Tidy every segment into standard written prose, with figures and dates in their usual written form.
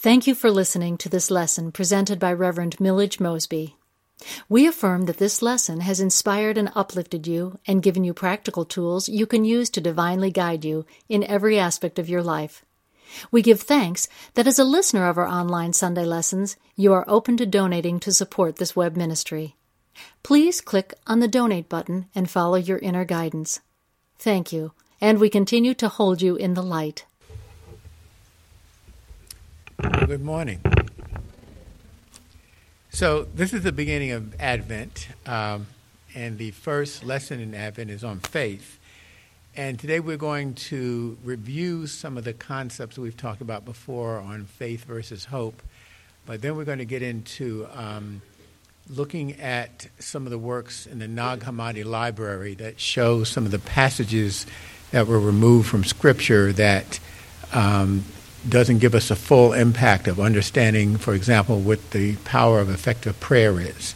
Thank you for listening to this lesson presented by Reverend Millage Mosby. We affirm that this lesson has inspired and uplifted you and given you practical tools you can use to divinely guide you in every aspect of your life. We give thanks that as a listener of our online Sunday lessons, you are open to donating to support this web ministry. Please click on the donate button and follow your inner guidance. Thank you, and we continue to hold you in the light. Good morning. So this is the beginning of Advent, and the first lesson in Advent is on faith. And today we're going to review some of the concepts we've talked about before on faith versus hope. But then we're going to get into looking at some of the works in the Nag Hammadi library that show some of the passages that were removed from Scripture that doesn't give us a full impact of understanding, for example, what the power of effective prayer is.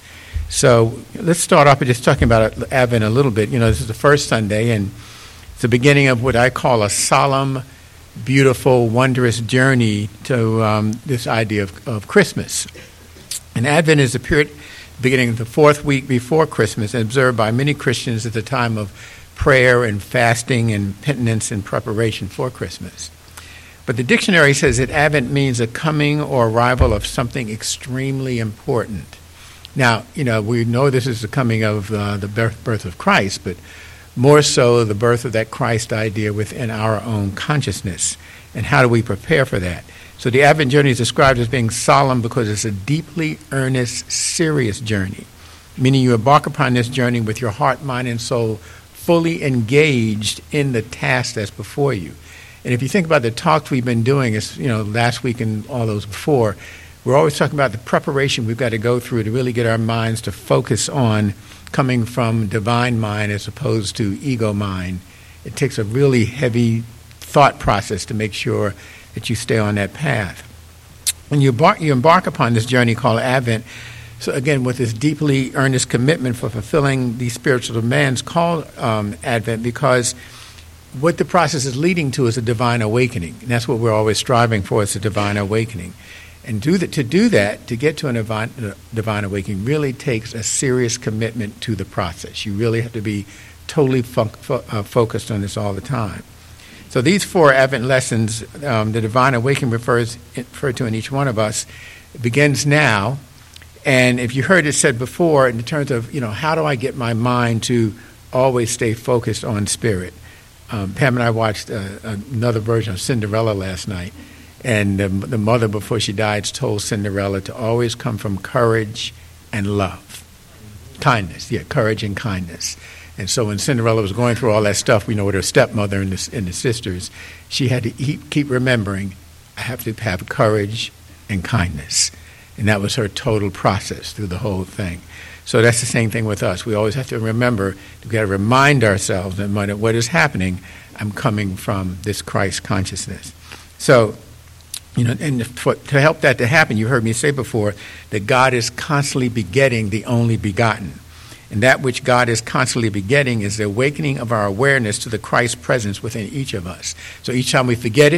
So let's start off by just talking about Advent a little bit. You know, this is the first Sunday, and it's the beginning of what I call a solemn, beautiful, wondrous journey to this idea of Christmas. And Advent is the period beginning of the fourth week before Christmas and observed by many Christians at the time of prayer and fasting and penitence and preparation for Christmas. But the dictionary says that Advent means a coming or arrival of something extremely important. Now, you know, we know this is the coming of the birth of Christ, but more so the birth of that Christ idea within our own consciousness. And how do we prepare for that? So the Advent journey is described as being solemn because it's a deeply earnest, serious journey, meaning you embark upon this journey with your heart, mind, and soul fully engaged in the task that's before you. And if you think about the talks we've been doing, last week and all those before, we're always talking about the preparation we've got to go through to really get our minds to focus on coming from divine mind as opposed to ego mind. It takes a really heavy thought process to make sure that you stay on that path. When you embark upon this journey called Advent, so again, with this deeply earnest commitment for fulfilling these spiritual demands called Advent, because what the process is leading to is a divine awakening. And that's what we're always striving for, is a divine awakening. And to get to a divine awakening really takes a serious commitment to the process. You really have to be totally focused on this all the time. So these four Advent lessons, the divine awakening referred to in each one of us, begins now. And if you heard it said before, in terms of, how do I get my mind to always stay focused on spirit? Pam and I watched another version of Cinderella last night. And the mother, before she died, told Cinderella to always come from courage and love. Kindness, courage and kindness. And so when Cinderella was going through all that stuff, with her stepmother and the sisters, she had to keep remembering, I have to have courage and kindness. And that was her total process through the whole thing. So that's the same thing with us. We always have to remember, we've got to remind ourselves that what is happening, I'm coming from this Christ consciousness. So, and to help that to happen, you heard me say before that God is constantly begetting the only begotten. And that which God is constantly begetting is the awakening of our awareness to the Christ presence within each of us. So each time we forget,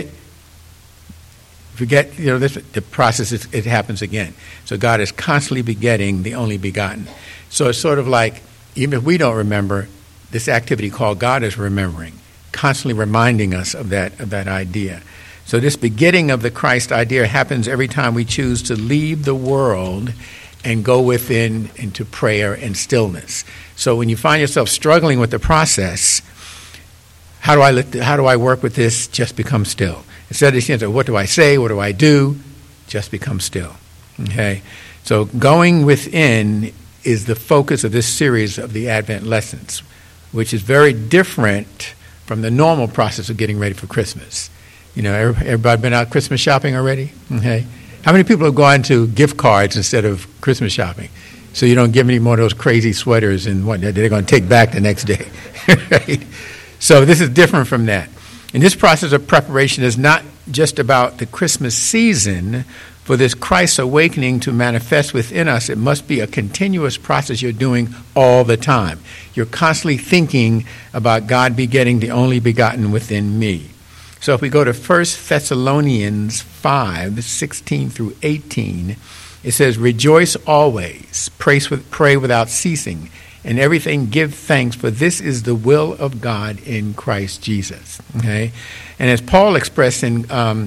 the process, it happens again. So God is constantly begetting the only begotten. So it's sort of like, even if we don't remember, this activity called God is remembering, constantly reminding us of that idea. So this begetting of the Christ idea happens every time we choose to leave the world and go within into prayer and stillness. So when you find yourself struggling with the process, how do I work with this? Just become still. Instead of saying, what do I say? What do I do? Just become still. Okay? So going within is the focus of this series of the Advent lessons, which is very different from the normal process of getting ready for Christmas. Everybody been out Christmas shopping already? Okay. How many people have gone to gift cards instead of Christmas shopping? So you don't give any more of those crazy sweaters and what they're going to take back the next day. Right? So this is different from that. And this process of preparation is not just about the Christmas season. For this Christ awakening to manifest within us, it must be a continuous process you're doing all the time. You're constantly thinking about God begetting the only begotten within me. So if we go to 1 Thessalonians 5, 16 through 18, it says, "Rejoice always, pray without ceasing, and everything give thanks, for this is the will of God in Christ Jesus." Okay? And as Paul expressed in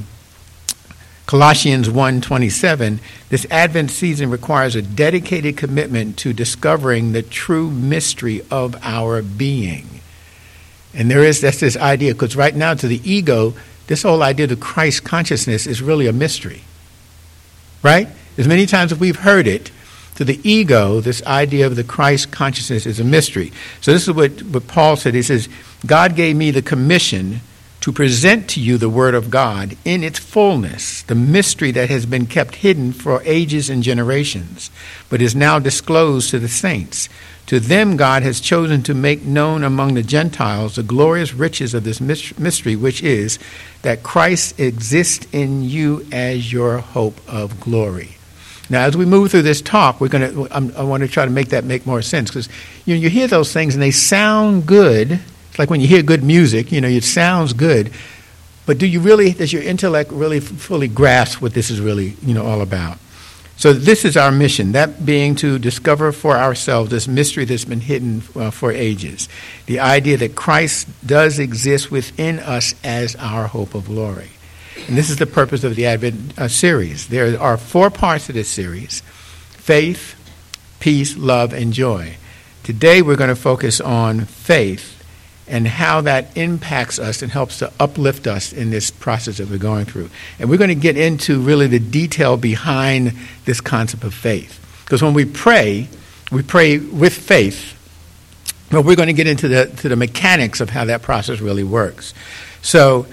Colossians 1:27, this Advent season requires a dedicated commitment to discovering the true mystery of our being. And that's this idea, because right now to the ego, this whole idea of Christ consciousness is really a mystery. Right? As many times as we've heard it, to the ego, this idea of the Christ consciousness is a mystery. So this is what Paul said. He says, "God gave me the commission to present to you the Word of God in its fullness, the mystery that has been kept hidden for ages and generations, but is now disclosed to the saints. To them God has chosen to make known among the Gentiles the glorious riches of this mystery, which is that Christ exists in you as your hope of glory." Now, as we move through this talk, I want to try to make that make more sense, because you hear those things and they sound good. It's like when you hear good music, it sounds good, but does your intellect really fully grasp what this is really, all about? So this is our mission, that being to discover for ourselves this mystery that's been hidden for ages. The idea that Christ does exist within us as our hope of glory. And this is the purpose of the Advent series. There are 4 parts to this series: faith, peace, love, and joy. Today we're going to focus on faith and how that impacts us and helps to uplift us in this process that we're going through. And we're going to get into really the detail behind this concept of faith. Because when we pray with faith, but we're going to get into the mechanics of how that process really works. So,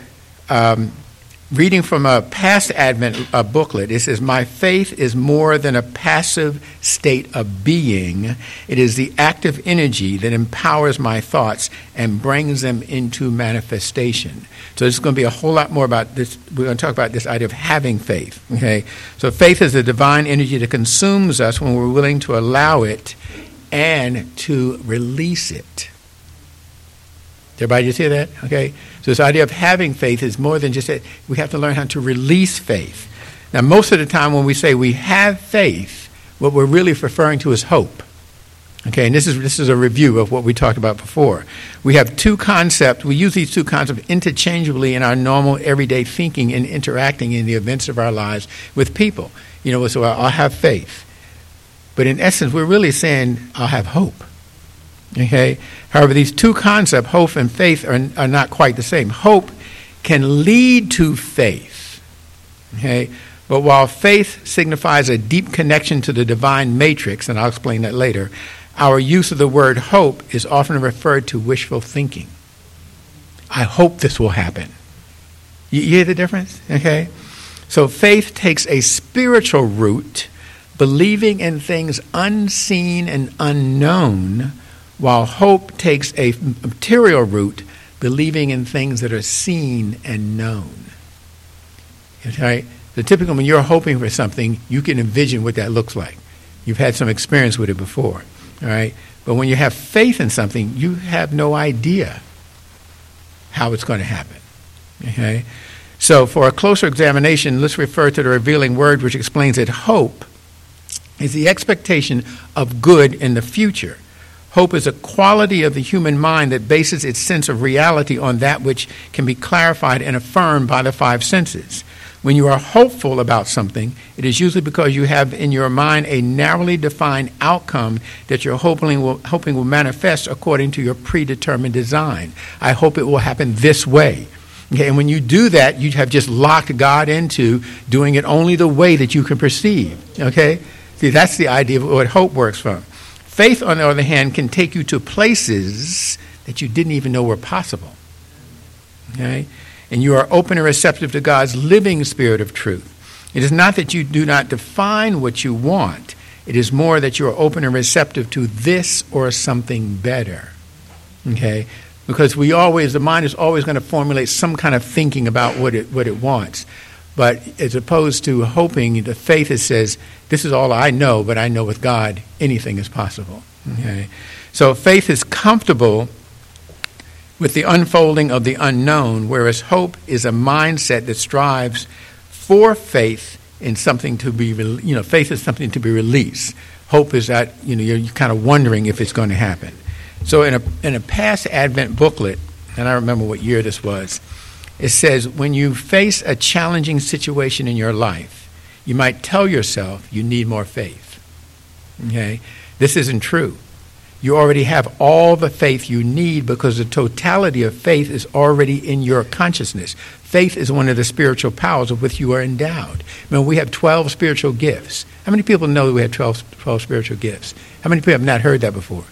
reading from a past Advent booklet, it says, "My faith is more than a passive state of being. It is the active energy that empowers my thoughts and brings them into manifestation." So there's going to be a whole lot more about this. We're going to talk about this idea of having faith. Okay, so faith is the divine energy that consumes us when we're willing to allow it and to release it. Did everybody just hear that? Okay. So this idea of having faith is more than just that. We have to learn how to release faith. Now, most of the time when we say we have faith, what we're really referring to is hope. Okay, and this is a review of what we talked about before. We have 2 concepts. We use these 2 concepts interchangeably in our normal everyday thinking and interacting in the events of our lives with people. So I'll have faith. But in essence, we're really saying I'll have hope. Okay. However, these 2 concepts, hope and faith, are not quite the same. Hope can lead to faith. Okay. But while faith signifies a deep connection to the divine matrix, and I'll explain that later, our use of the word hope is often referred to wishful thinking. I hope this will happen. You hear the difference? Okay. So faith takes a spiritual root, believing in things unseen and unknown, while hope takes a material root, believing in things that are seen and known. Okay? The typical, when you're hoping for something, you can envision what that looks like. You've had some experience with it before. All right? But when you have faith in something, you have no idea how it's going to happen. Okay? So for a closer examination, let's refer to the revealing word, which explains that hope is the expectation of good in the future. Hope is a quality of the human mind that bases its sense of reality on that which can be clarified and affirmed by the 5 senses. When you are hopeful about something, it is usually because you have in your mind a narrowly defined outcome that you're hoping will manifest according to your predetermined design. I hope it will happen this way. Okay, and when you do that, you have just locked God into doing it only the way that you can perceive. Okay? See, that's the idea of what hope works from. Faith, on the other hand, can take you to places that you didn't even know were possible. Okay? And you are open and receptive to God's living spirit of truth. It is not that you do not define what you want. It is more that you are open and receptive to this or something better. Okay? Because the mind is always going to formulate some kind of thinking about what it wants. But as opposed to hoping, the faith that says, this is all I know, but I know with God, anything is possible. Okay? So faith is comfortable with the unfolding of the unknown, whereas hope is a mindset that strives before faith in something to be, faith is something to be released. Hope is that, you're kind of wondering if it's going to happen. So in a past Advent booklet, and I remember what year this was, it says, when you face a challenging situation in your life, you might tell yourself you need more faith. Okay? This isn't true. You already have all the faith you need because the totality of faith is already in your consciousness. Faith is one of the spiritual powers of which you are endowed. We have 12 spiritual gifts. How many people know that we have 12 spiritual gifts? How many people have not heard that before?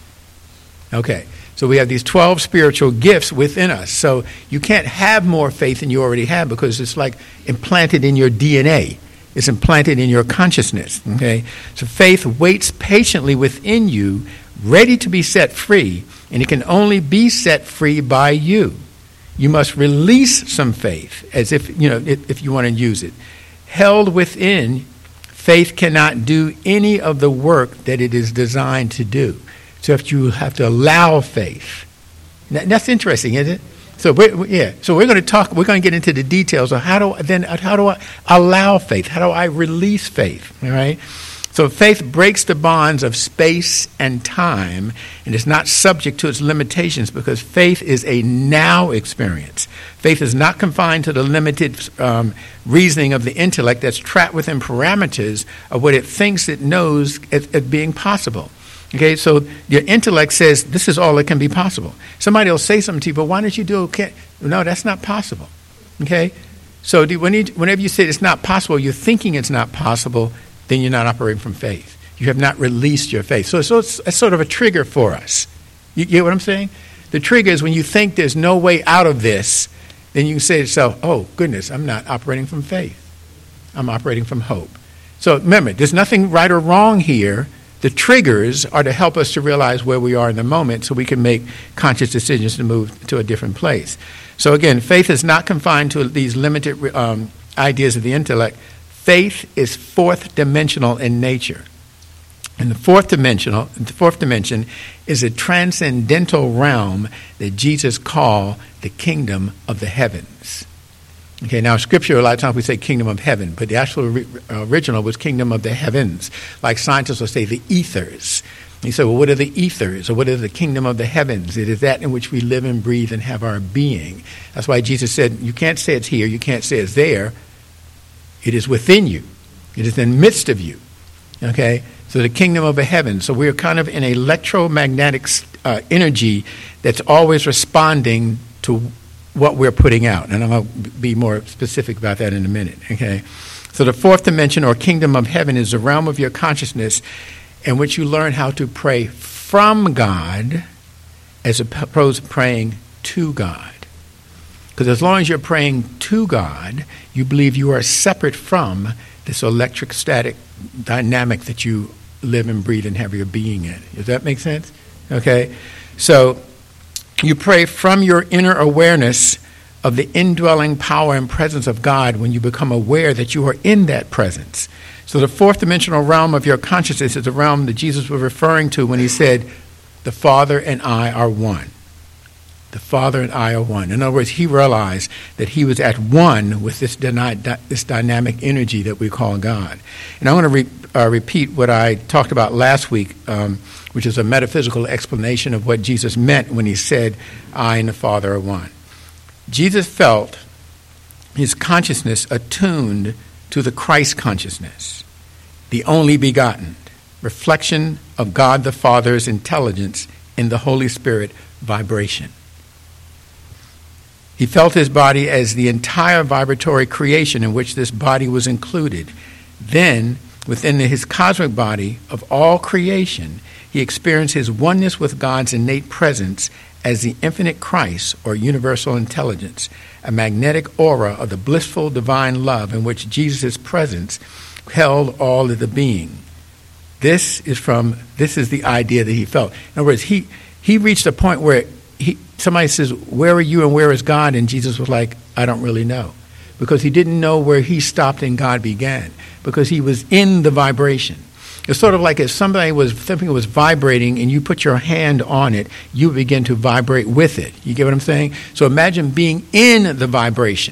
Okay. So we have these 12 spiritual gifts within us. So you can't have more faith than you already have because it's like implanted in your DNA. It's implanted in your consciousness. Okay? So faith waits patiently within you, ready to be set free, and it can only be set free by you. You must release some faith as if you want to use it. Held within, faith cannot do any of the work that it is designed to do. So if you have to allow faith. That's interesting, isn't it? So we're going to get into the details of how do I allow faith? How do I release faith? All right? So faith breaks the bonds of space and time and is not subject to its limitations because faith is a now experience. Faith is not confined to the limited reasoning of the intellect that's trapped within parameters of what it thinks it knows as being possible. Okay, so your intellect says this is all that can be possible. Somebody will say something to you, but why don't you do okay? No, that's not possible. Okay, so whenever you say it's not possible, you're thinking it's not possible, then you're not operating from faith. You have not released your faith. So it's sort of a trigger for us. You get what I'm saying? The trigger is when you think there's no way out of this, then you can say to yourself, oh, goodness, I'm not operating from faith. I'm operating from hope. So remember, there's nothing right or wrong here. The triggers are to help us to realize where we are in the moment so we can make conscious decisions to move to a different place. So again, faith is not confined to these limited ideas of the intellect. Faith is fourth dimensional in nature. And the fourth dimension is a transcendental realm that Jesus called the kingdom of the heavens. Okay, now Scripture, a lot of times we say kingdom of heaven, but the actual original was kingdom of the heavens. Like scientists will say the ethers. And you say, well, what are the ethers? Or what is the kingdom of the heavens? It is that in which we live and breathe and have our being. That's why Jesus said, you can't say it's here, you can't say it's there. It is within you. It is in the midst of you. Okay? So the kingdom of the heavens. So we're kind of in an electromagnetic energy that's always responding to what we're putting out. And I'm going to be more specific about that in a minute. Okay? So the fourth dimension or kingdom of heaven is the realm of your consciousness in which you learn how to pray from God as opposed to praying to God. Because as long as you're praying to God, you believe you are separate from this electric static dynamic that you live and breathe and have your being in. Does that make sense? Okay? So you pray from your inner awareness of the indwelling power and presence of God when you become aware that you are in that presence. So the fourth dimensional realm of your consciousness is the realm that Jesus was referring to when he said, the Father and I are one. The Father and I are one. In other words, he realized that he was at one with this dynamic energy that we call God. And I want to repeat what I talked about last week, which is a metaphysical explanation of what Jesus meant when he said, I and the Father are one. Jesus felt his consciousness attuned to the Christ consciousness, the only begotten, reflection of God the Father's intelligence in the Holy Spirit vibration. He felt his body as the entire vibratory creation in which this body was included. Then, within his cosmic body of all creation, he experienced his oneness with God's innate presence as the infinite Christ or universal intelligence, a magnetic aura of the blissful divine love in which Jesus' presence held all of the being. This is the idea that he felt. In other words, he reached a point where somebody says, where are you and where is God? And Jesus was like, I don't really know. Because he didn't know where he stopped and God began. Because he was in the vibration. It's sort of like if something was vibrating and you put your hand on it, you begin to vibrate with it. You get what I'm saying? So imagine being in the vibration.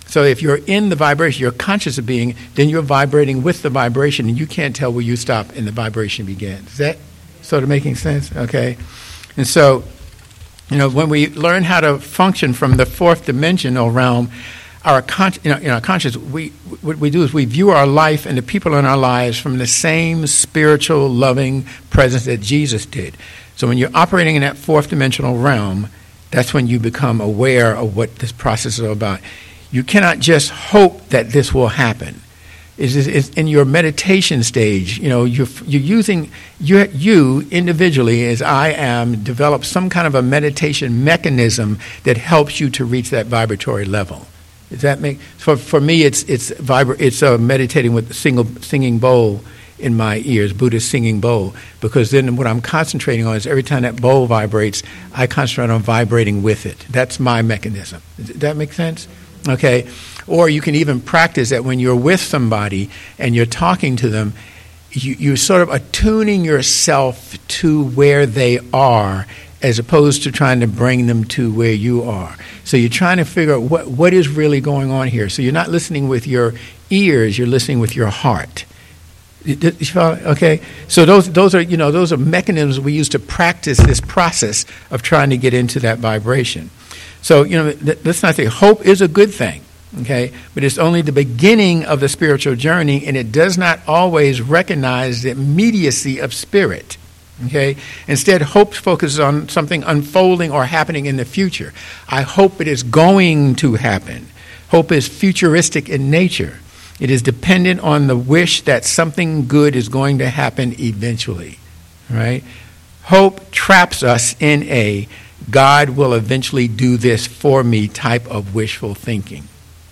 So if you're in the vibration, you're conscious of being, then you're vibrating with the vibration, and you can't tell where you stop and the vibration begins. Is that sort of making sense? Okay. And so, when we learn how to function from the fourth dimensional realm, our conscious, what we do is we view our life and the people in our lives from the same spiritual, loving presence that Jesus did. So when you're operating in that fourth dimensional realm, that's when you become aware of what this process is all about. You cannot just hope that this will happen. It's in your meditation stage. You're using you individually, as I am, develop some kind of a meditation mechanism that helps you to reach that vibratory level. Does that make for me? It's meditating with a singing bowl in my ears, Buddhist singing bowl, because then what I'm concentrating on is every time that bowl vibrates, I concentrate on vibrating with it. That's my mechanism. Does that make sense? Okay. Or you can even practice that when you're with somebody and you're talking to them, you're sort of attuning yourself to where they are as opposed to trying to bring them to where you are. So you're trying to figure out what is really going on here. So you're not listening with your ears, you're listening with your heart. Okay, so those are mechanisms we use to practice this process of trying to get into that vibration. So let's not say hope is a good thing, okay, but it's only the beginning of the spiritual journey, and it does not always recognize the immediacy of spirit. Okay. Instead, hope focuses on something unfolding or happening in the future. I hope it is going to happen. Hope is futuristic in nature. It is dependent on the wish that something good is going to happen eventually, right? Hope traps us in a God will eventually do this for me type of wishful thinking.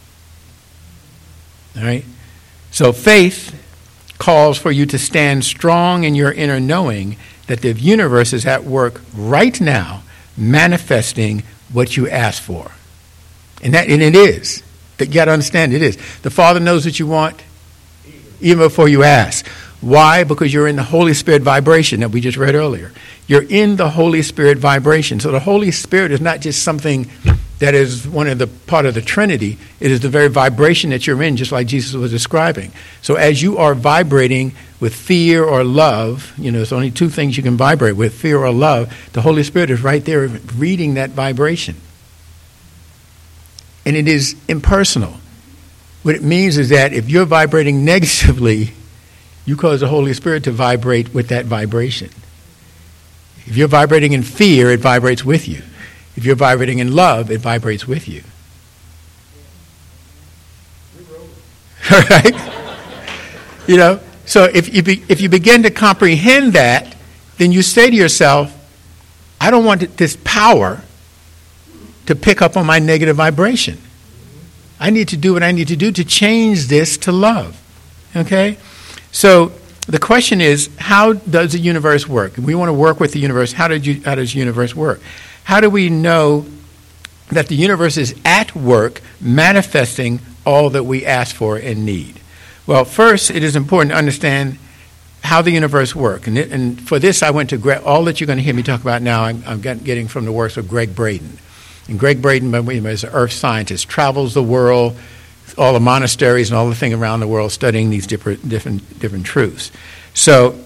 All right? So faith calls for you to stand strong in your inner knowing that the universe is at work right now manifesting what you ask for. And it is. You got to understand it is. The Father knows what you want even before you ask. Why? Because you're in the Holy Spirit vibration that we just read earlier. You're in the Holy Spirit vibration. So the Holy Spirit is not just something that is one of the part of the Trinity. It is the very vibration that you're in, just like Jesus was describing. So as you are vibrating with fear or love, there's only two things you can vibrate with, fear or love. The Holy Spirit is right there reading that vibration. And it is impersonal. What it means is that if you're vibrating negatively, you cause the Holy Spirit to vibrate with that vibration. If you're vibrating in fear, it vibrates with you. If you're vibrating in love, it vibrates with you. All right? So if you begin to comprehend that, then you say to yourself, I don't want this power to pick up on my negative vibration. I need to do what I need to do to change this to love. Okay? So the question is, how does the universe work? We want to work with the universe. How does the universe work? How do we know that the universe is at work manifesting all that we ask for and need? Well, first, it is important to understand how the universe works. And for this, I went to all that you're going to hear me talk about now, I'm getting from the works of Greg Braden. And Greg Braden, as an earth scientist, travels the world, all the monasteries and all the things around the world, studying these different truths. So,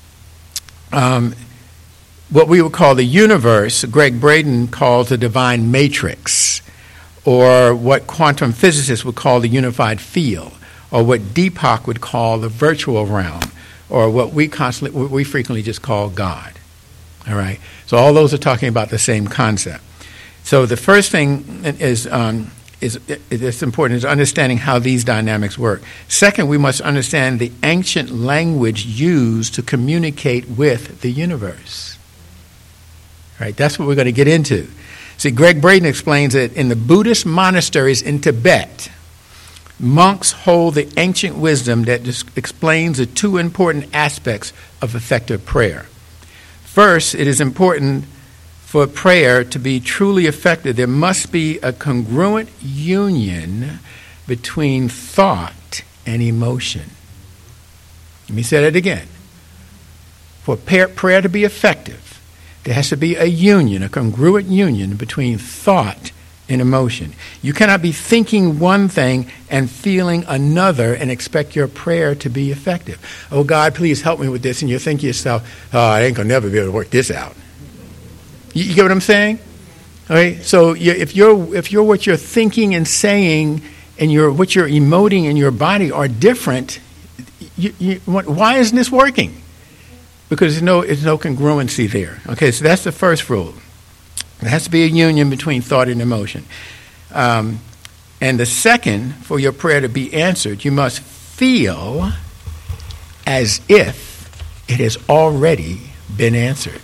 what we would call the universe, Greg Braden calls the divine matrix, or what quantum physicists would call the unified field, or what Deepak would call the virtual realm, or what we frequently just call God. All right. So all those are talking about the same concept. So the first thing is important is understanding how these dynamics work. Second, we must understand the ancient language used to communicate with the universe. Right? That's what we're going to get into. See, Greg Braden explains that in the Buddhist monasteries in Tibet, monks hold the ancient wisdom that explains the two important aspects of effective prayer. First, it is important for prayer to be truly effective. There must be a congruent union between thought and emotion. Let me say that again. For prayer to be effective, there has to be a union, a congruent union between thought in emotion. You cannot be thinking one thing and feeling another and expect your prayer to be effective. Oh, God, please help me with this. And you think to yourself, oh, I ain't going to never be able to work this out. You get what I'm saying? All right? So if you're what you're thinking and saying and what you're emoting in your body are different, why isn't this working? Because there's no congruency there. Okay, so that's the first rule. There has to be a union between thought and emotion. And the second, for your prayer to be answered, you must feel as if it has already been answered.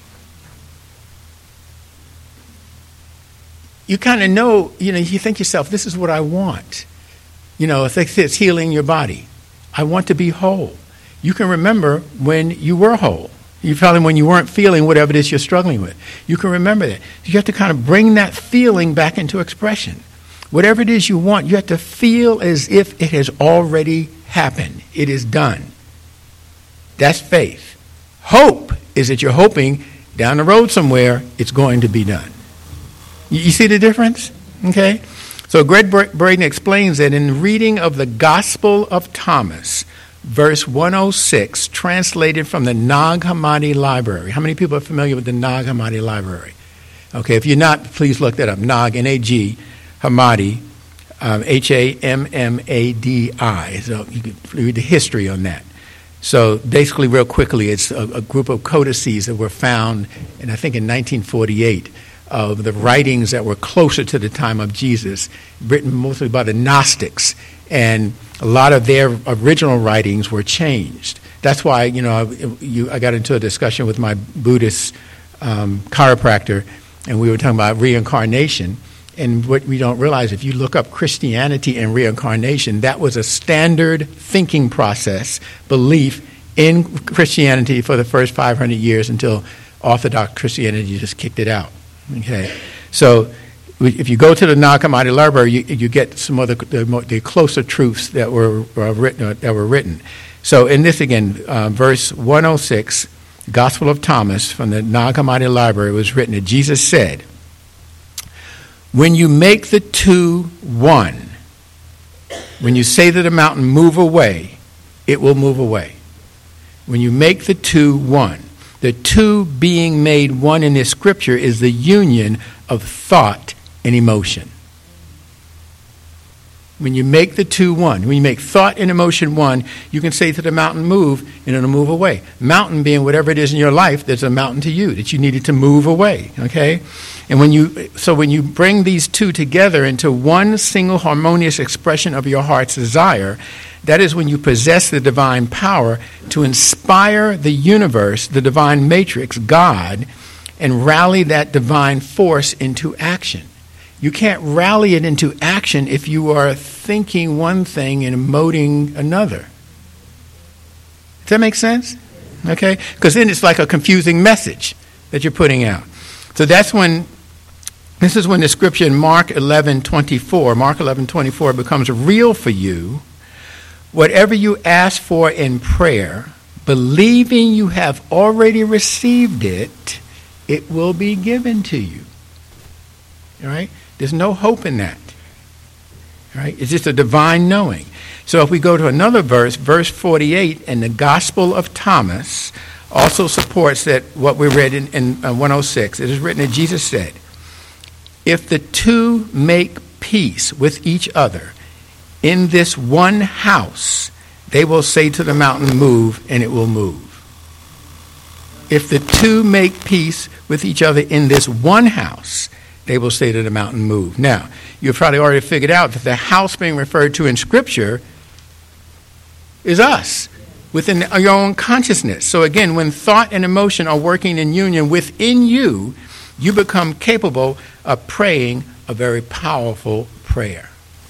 You kind of know, you think to yourself, this is what I want. It's healing your body. I want to be whole. You can remember when you were whole. You probably when you weren't feeling whatever it is you're struggling with. You can remember that. You have to kind of bring that feeling back into expression. Whatever it is you want, you have to feel as if it has already happened. It is done. That's faith. Hope is that you're hoping down the road somewhere it's going to be done. You see the difference? Okay? So Greg Braden explains that in the reading of the Gospel of Thomas, verse 106, translated from the Nag Hammadi Library. How many people are familiar with the Nag Hammadi Library? Okay, if you're not, please look that up. Nag, N-A-G, Hammadi, H-A-M-M-A-D-I. So you can read the history on that. So basically, real quickly, it's a group of codices that were found, and I think in 1948, of the writings that were closer to the time of Jesus, written mostly by the Gnostics. And a lot of their original writings were changed. That's why, I got into a discussion with my Buddhist chiropractor, and we were talking about reincarnation. And what we don't realize, if you look up Christianity and reincarnation, that was a standard thinking process, belief in Christianity for the first 500 years until Orthodox Christianity just kicked it out. Okay, so if you go to the Nag Hammadi Library, you get some of the closer truths that were written. So in this again, verse 106, Gospel of Thomas from the Nag Hammadi Library was written that Jesus said, "When you make the two one, when you say to the mountain, move away, it will move away. When you make the two one." The two being made one in this scripture is the union of thought and emotion. When you make the two one, when you make thought and emotion one, you can say to the mountain, move, and it'll move away. Mountain being whatever it is in your life that's a mountain to you, that you needed to move away, okay? And when you bring these two together into one single harmonious expression of your heart's desire, that is when you possess the divine power to inspire the universe, the divine matrix, God, and rally that divine force into action. You can't rally it into action if you are thinking one thing and emoting another. Does that make sense? Okay? Because then it's like a confusing message that you're putting out. So this is when the scripture in Mark 11:24 becomes real for you. Whatever you ask for in prayer, believing you have already received it, it will be given to you. All right? There's no hope in that. All right? It's just a divine knowing. So if we go to another verse, verse 48, and the Gospel of Thomas also supports that what we read in 106. It is written that Jesus said, "If the two make peace with each other, in this one house, they will say to the mountain, move, and it will move." If the two make peace with each other in this one house, they will say to the mountain, move. Now, you've probably already figured out that the house being referred to in Scripture is us, within your own consciousness. So again, when thought and emotion are working in union within you, you become capable of praying a very powerful prayer.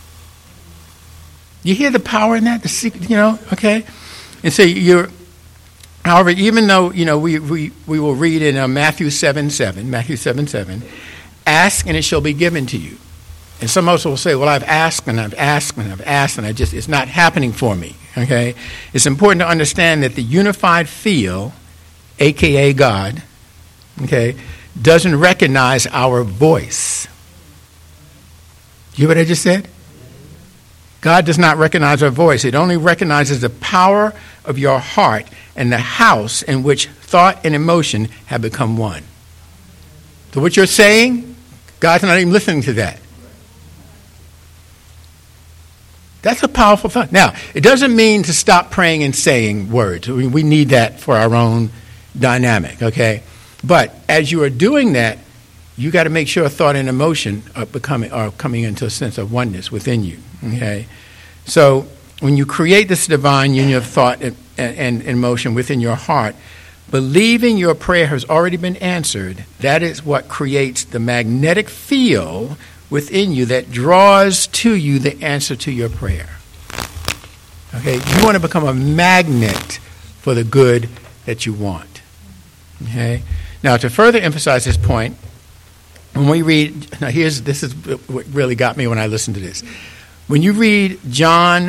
You hear the power in that? The secret, okay? And so however, even though, we will read in Matthew 7:7, ask and it shall be given to you. And some of us will say, well, I've asked and I've asked and I've asked and it's not happening for me, okay? It's important to understand that the unified field, a.k.a. God, okay, doesn't recognize our voice. You hear what I just said? God does not recognize our voice. It only recognizes the power of your heart and the house in which thought and emotion have become one. So what you're saying, God's not even listening to that. That's a powerful thought. Now, it doesn't mean to stop praying and saying words. We need that for our own dynamic, okay? But as you are doing that, you got to make sure thought and emotion are coming into a sense of oneness within you, okay? So when you create this divine union of thought and emotion within your heart, believing your prayer has already been answered, that is what creates the magnetic field within you that draws to you the answer to your prayer. Okay? You want to become a magnet for the good that you want. Okay? Now, to further emphasize this point, when we read, this is what really got me when I listened to this. When you read John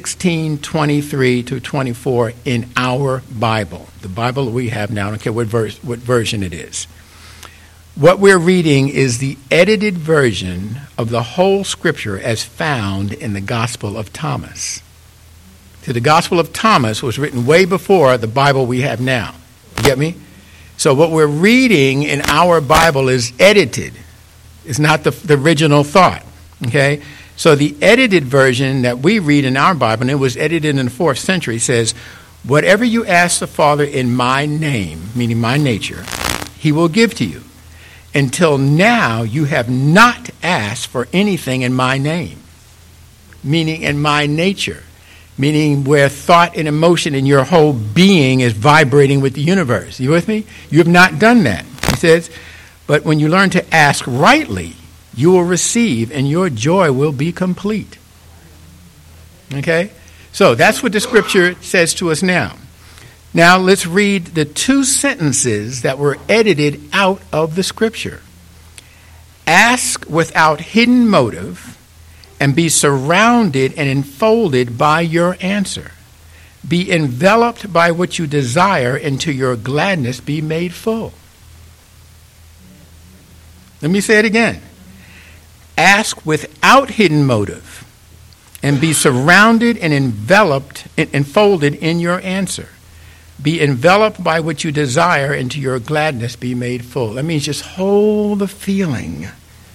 16:23-24 in our Bible, the Bible that we have now, I don't care what version it is, what we're reading is the edited version of the whole Scripture as found in the Gospel of Thomas. So the Gospel of Thomas was written way before the Bible we have now. You get me? So what we're reading in our Bible is edited. It's not the original thought. Okay? So the edited version that we read in our Bible, and it was edited in the 4th century, says, "Whatever you ask the Father in my name," meaning my nature, he will give to you. Until now, you have not asked for anything in my name, meaning in my nature, meaning where thought and emotion in your whole being is vibrating with the universe. You with me? You have not done that. He says, but when you learn to ask rightly, you will receive, and your joy will be complete. Okay? So that's what the Scripture says to us now. Now let's read the 2 sentences that were edited out of the Scripture. Ask without hidden motive, and be surrounded and enfolded by your answer. Be enveloped by what you desire, and to your gladness be made full. Let me say it again. Ask without hidden motive, and be surrounded and enveloped and enfolded in your answer. Be enveloped by what you desire, and to your gladness be made full. That means just hold the feeling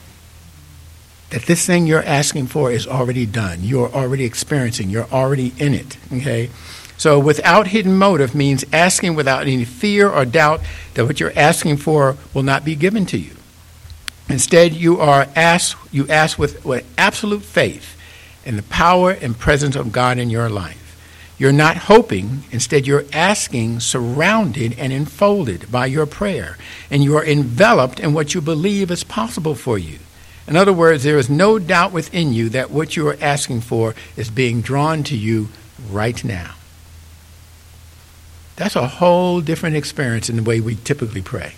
that this thing you're asking for is already done. You're already experiencing. You're already in it. Okay? So without hidden motive means asking without any fear or doubt that what you're asking for will not be given to you. Instead, you ask with absolute faith in the power and presence of God in your life. You're not hoping, instead you're asking, surrounded and enfolded by your prayer, and you are enveloped in what you believe is possible for you. In other words, there is no doubt within you that what you are asking for is being drawn to you right now. That's a whole different experience in the way we typically pray.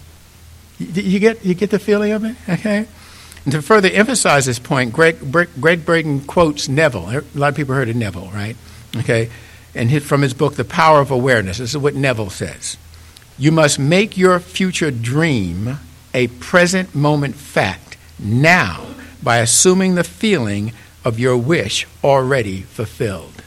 You get the feeling of it? Okay? And to further emphasize this point, Greg Braden quotes Neville. A lot of people heard of Neville, right? Okay, and from his book, The Power of Awareness, this is what Neville says. You must make your future dream a present moment fact now by assuming the feeling of your wish already fulfilled.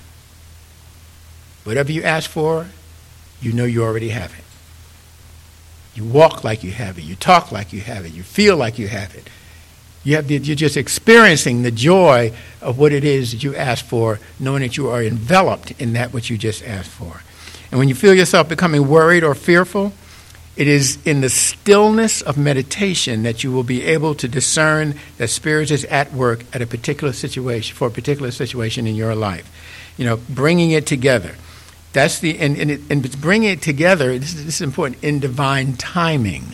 Whatever you ask for, you know you already have it. You walk like you have it. You talk like you have it. You feel like you have it. You're just experiencing the joy of what it is that you asked for, knowing that you are enveloped in that which you just asked for. And when you feel yourself becoming worried or fearful, it is in the stillness of meditation that you will be able to discern that Spirit is at work at a particular situation, for a particular situation in your life. You know, bringing it together. That's and bringing it together, this is important, in divine timing.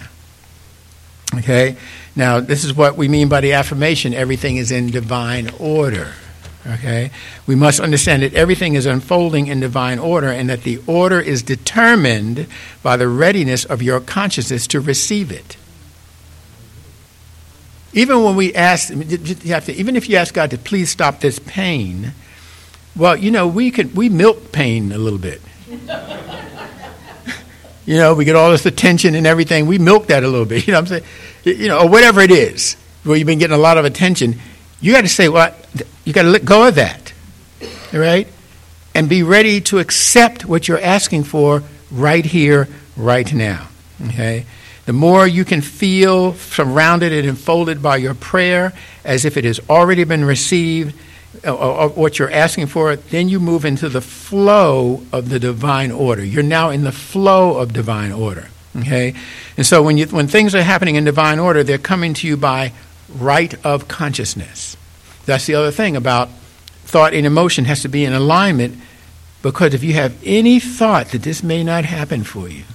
Okay? Now, this is what we mean by the affirmation, everything is in divine order. Okay? We must understand that everything is unfolding in divine order, and that the order is determined by the readiness of your consciousness to receive it. Even when we ask, even if you ask God to please stop this pain, well, you know, we milk pain a little bit. You know, we get all this attention and everything. We milk that a little bit. You know what I'm saying? You know, or whatever it is, where you've been getting a lot of attention. You got to say, well, you got to let go of that, all right? And be ready to accept what you're asking for right here, right now, okay? The more you can feel surrounded and enfolded by your prayer as if it has already been received, or what you're asking for, then you move into the flow of the divine order. You're now in the flow of divine order, okay? And so when things are happening in divine order, they're coming to you by right of consciousness. That's the other thing about thought and emotion has to be in alignment, because if you have any thought that this may not happen for you,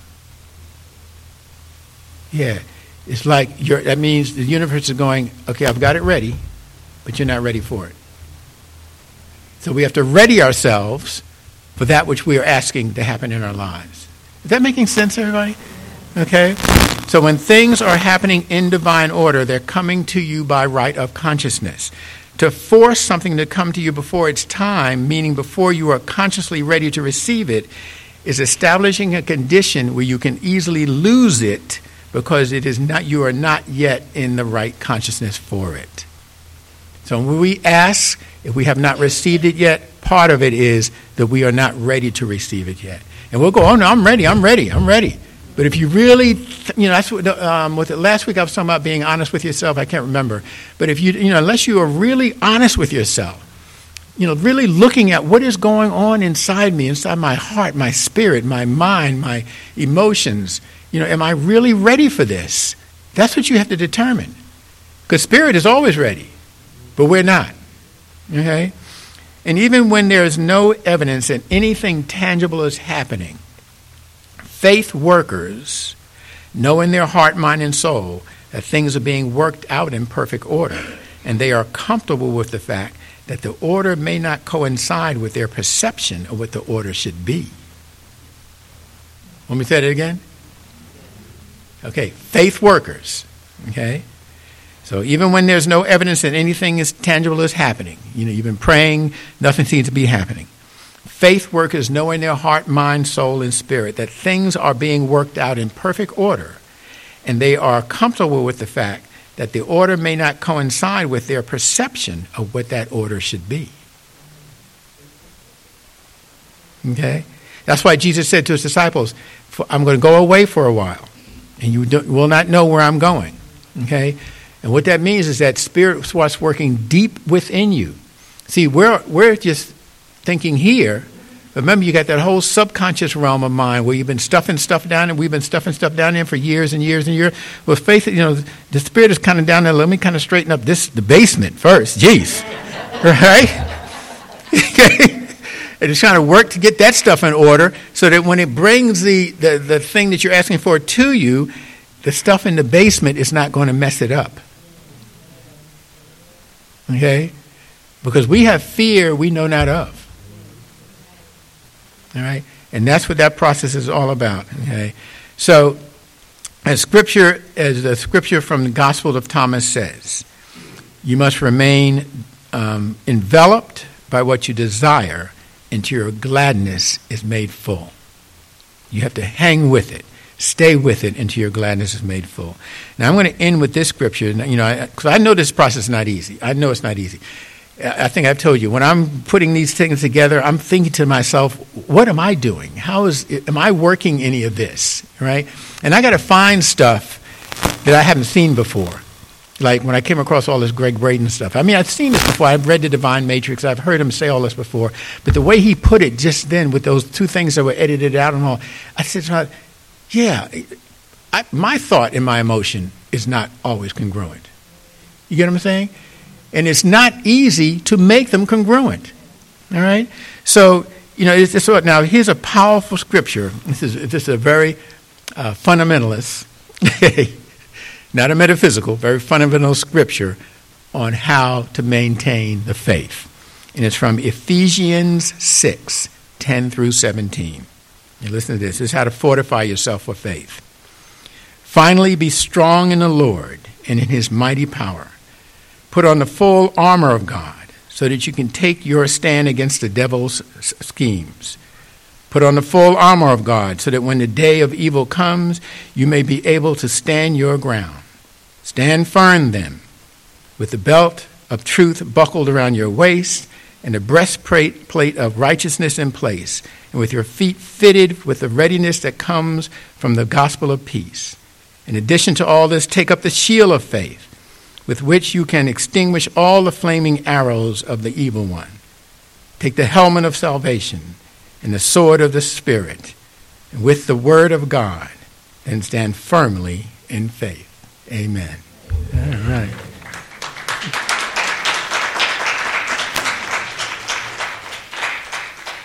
it's like that means the universe is going, okay, I've got it ready, but you're not ready for it. So we have to ready ourselves for that which we are asking to happen in our lives. Is that making sense, everybody? Okay? So when things are happening in divine order, they're coming to you by right of consciousness. To force something to come to you before its time, meaning before you are consciously ready to receive it, is establishing a condition where you can easily lose it because you are not yet in the right consciousness for it. So when we ask, if we have not received it yet, part of it is that we are not ready to receive it yet. And we'll go, oh no, I'm ready. But if you really, that's what last week I was talking about being honest with yourself. I can't remember. But if unless you are really honest with yourself, really looking at what is going on inside me, inside my heart, my spirit, my mind, my emotions, am I really ready for this? That's what you have to determine. Because spirit is always ready, but we're not. Okay? And even when there is no evidence that anything tangible is happening, faith workers know in their heart, mind, and soul that things are being worked out in perfect order, and they are comfortable with the fact that the order may not coincide with their perception of what the order should be. Let me say that again. Okay, faith workers. Okay? So even when there's no evidence that anything is tangible is happening, you've been praying, nothing seems to be happening. Faith workers know in their heart, mind, soul, and spirit that things are being worked out in perfect order, and they are comfortable with the fact that the order may not coincide with their perception of what that order should be. Okay? That's why Jesus said to his disciples, I'm going to go away for a while, and you will not know where I'm going. Okay? And what that means is that Spirit starts working deep within you. See, we're just thinking here. Remember, you got that whole subconscious realm of mind where you've been stuffing stuff down, and we've been stuffing stuff down there for years and years and years. Well, faith, the Spirit is kind of down there. Let me kind of straighten up the basement first. Jeez. Right? And it's trying to work to get that stuff in order so that when it brings the thing that you're asking for to you, the stuff in the basement is not going to mess it up. Okay? Because we have fear we know not of. All right? And that's what that process is all about. Okay? So, as the scripture from the Gospel of Thomas says, you must remain enveloped by what you desire until your gladness is made full. You have to hang with it. Stay with it until your gladness is made full. Now, I'm going to end with this scripture, because I know this process is not easy. I know it's not easy. I think I've told you, when I'm putting these things together, I'm thinking to myself, what am I doing? Am I working any of this, right? And I got to find stuff that I haven't seen before. Like when I came across all this Greg Braden stuff. I mean, I've seen this before. I've read The Divine Matrix. I've heard him say all this before. But the way he put it just then with those two things that were edited out and all, I said, yeah, my thought and my emotion is not always congruent. You get what I'm saying? And it's not easy to make them congruent. All right? So, now here's a powerful scripture. This is a very fundamentalist, not a metaphysical, very fundamental scripture on how to maintain the faith. And it's from Ephesians 6, 10 through 17. You listen to this. This is how to fortify yourself for faith. Finally, be strong in the Lord and in his mighty power. Put on the full armor of God so that you can take your stand against the devil's schemes. Put on the full armor of God so that when the day of evil comes, you may be able to stand your ground. Stand firm then, with the belt of truth buckled around your waist, and the breastplate of righteousness in place, and with your feet fitted with the readiness that comes from the gospel of peace. In addition to all this, take up the shield of faith, with which you can extinguish all the flaming arrows of the evil one. Take the helmet of salvation and the sword of the Spirit, and with the word of God, and stand firmly in faith. Amen. All right.